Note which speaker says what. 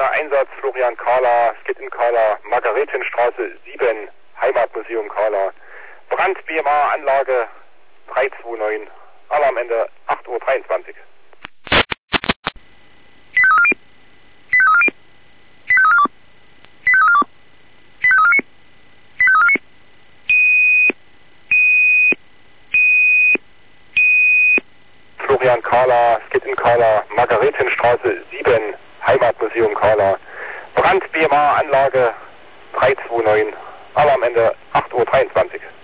Speaker 1: Moderner Einsatz, Florian Kahler, Skit in Kahler, Margaretenstraße 7, Heimatmuseum Kahler. Brand BMA Anlage 329, Alarmende 8:23 Uhr. Florian Kahler, Skit in Kahler, Margaretenstraße 7, Heimatmuseum Kahler. Brand BMA Anlage 329, Alarmende 8:23 Uhr.